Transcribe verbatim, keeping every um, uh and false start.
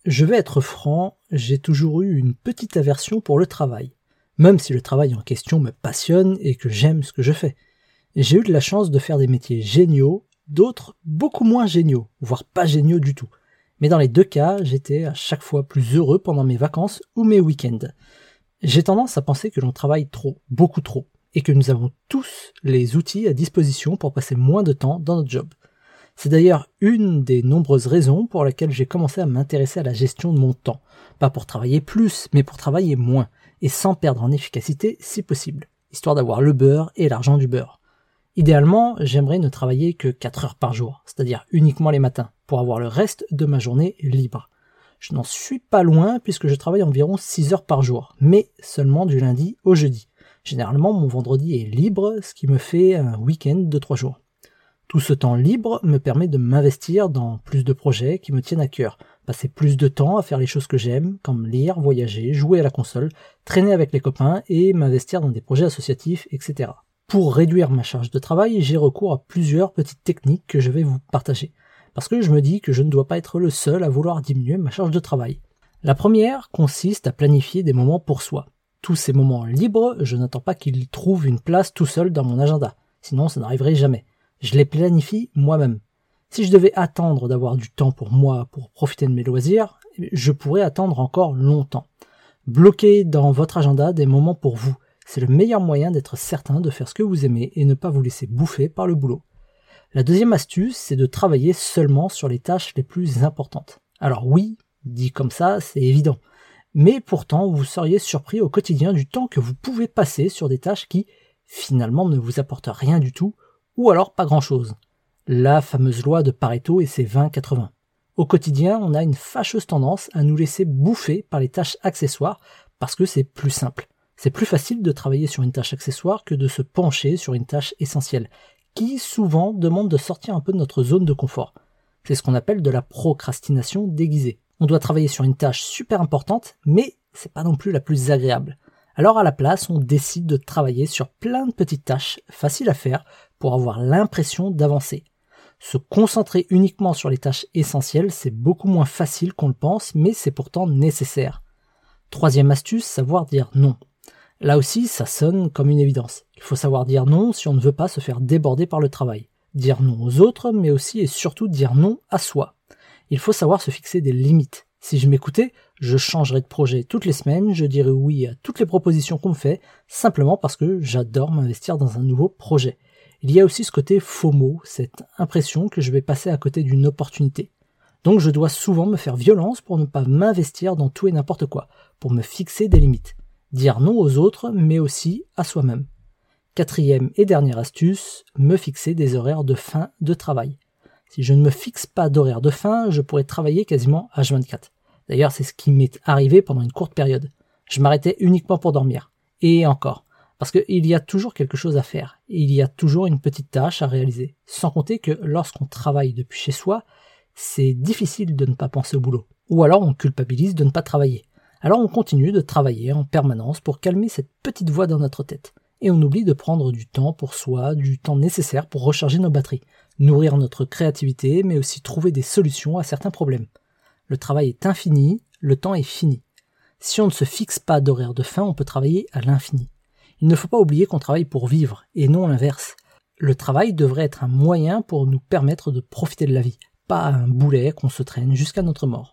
Je vais être franc, j'ai toujours eu une petite aversion pour le travail, même si le travail en question me passionne et que j'aime ce que je fais. J'ai eu de la chance de faire des métiers géniaux, d'autres beaucoup moins géniaux, voire pas géniaux du tout. Mais dans les deux cas, j'étais à chaque fois plus heureux pendant mes vacances ou mes week-ends. J'ai tendance à penser que l'on travaille trop, beaucoup trop, et que nous avons tous les outils à disposition pour passer moins de temps dans notre job. C'est d'ailleurs une des nombreuses raisons pour lesquelles j'ai commencé à m'intéresser à la gestion de mon temps. Pas pour travailler plus, mais pour travailler moins, et sans perdre en efficacité si possible, histoire d'avoir le beurre et l'argent du beurre. Idéalement, j'aimerais ne travailler que quatre heures par jour, c'est-à-dire uniquement les matins, pour avoir le reste de ma journée libre. Je n'en suis pas loin puisque je travaille environ six heures par jour, mais seulement du lundi au jeudi. Généralement, mon vendredi est libre, ce qui me fait un week-end de trois jours. Tout ce temps libre me permet de m'investir dans plus de projets qui me tiennent à cœur, passer plus de temps à faire les choses que j'aime, comme lire, voyager, jouer à la console, traîner avec les copains et m'investir dans des projets associatifs, et cetera. Pour réduire ma charge de travail, j'ai recours à plusieurs petites techniques que je vais vous partager, parce que je me dis que je ne dois pas être le seul à vouloir diminuer ma charge de travail. La première consiste à planifier des moments pour soi. Tous ces moments libres, je n'attends pas qu'ils trouvent une place tout seul dans mon agenda, sinon ça n'arriverait jamais. Je les planifie moi-même. Si je devais attendre d'avoir du temps pour moi pour profiter de mes loisirs, je pourrais attendre encore longtemps. Bloquez dans votre agenda des moments pour vous. C'est le meilleur moyen d'être certain de faire ce que vous aimez et ne pas vous laisser bouffer par le boulot. La deuxième astuce, c'est de travailler seulement sur les tâches les plus importantes. Alors oui, dit comme ça, c'est évident. Mais pourtant, vous seriez surpris au quotidien du temps que vous pouvez passer sur des tâches qui, finalement, ne vous apportent rien du tout, ou alors pas grand-chose. La fameuse loi de Pareto et ses vingt quatre-vingts. Au quotidien, on a une fâcheuse tendance à nous laisser bouffer par les tâches accessoires parce que c'est plus simple. C'est plus facile de travailler sur une tâche accessoire que de se pencher sur une tâche essentielle, qui souvent demande de sortir un peu de notre zone de confort. C'est ce qu'on appelle de la procrastination déguisée. On doit travailler sur une tâche super importante, mais c'est pas non plus la plus agréable. Alors à la place, on décide de travailler sur plein de petites tâches faciles à faire pour avoir l'impression d'avancer. Se concentrer uniquement sur les tâches essentielles, c'est beaucoup moins facile qu'on le pense, mais c'est pourtant nécessaire. Troisième astuce, savoir dire non. Là aussi, ça sonne comme une évidence. Il faut savoir dire non si on ne veut pas se faire déborder par le travail. Dire non aux autres, mais aussi et surtout dire non à soi. Il faut savoir se fixer des limites. Si je m'écoutais, je changerais de projet toutes les semaines, je dirais oui à toutes les propositions qu'on me fait, simplement parce que j'adore m'investir dans un nouveau projet. Il y a aussi ce côté FOMO, cette impression que je vais passer à côté d'une opportunité. Donc je dois souvent me faire violence pour ne pas m'investir dans tout et n'importe quoi, pour me fixer des limites. Dire non aux autres, mais aussi à soi-même. Quatrième et dernière astuce, me fixer des horaires de fin de travail. Si je ne me fixe pas d'horaire de fin, je pourrais travailler quasiment H vingt-quatre. D'ailleurs, c'est ce qui m'est arrivé pendant une courte période. Je m'arrêtais uniquement pour dormir. Et encore. Parce qu'il y a toujours quelque chose à faire. Et il y a toujours une petite tâche à réaliser. Sans compter que lorsqu'on travaille depuis chez soi, c'est difficile de ne pas penser au boulot. Ou alors on culpabilise de ne pas travailler. Alors on continue de travailler en permanence pour calmer cette petite voix dans notre tête. Et on oublie de prendre du temps pour soi, du temps nécessaire pour recharger nos batteries, nourrir notre créativité, mais aussi trouver des solutions à certains problèmes. Le travail est infini, le temps est fini. Si on ne se fixe pas d'horaire de fin, on peut travailler à l'infini. Il ne faut pas oublier qu'on travaille pour vivre, et non l'inverse. Le travail devrait être un moyen pour nous permettre de profiter de la vie, pas un boulet qu'on se traîne jusqu'à notre mort.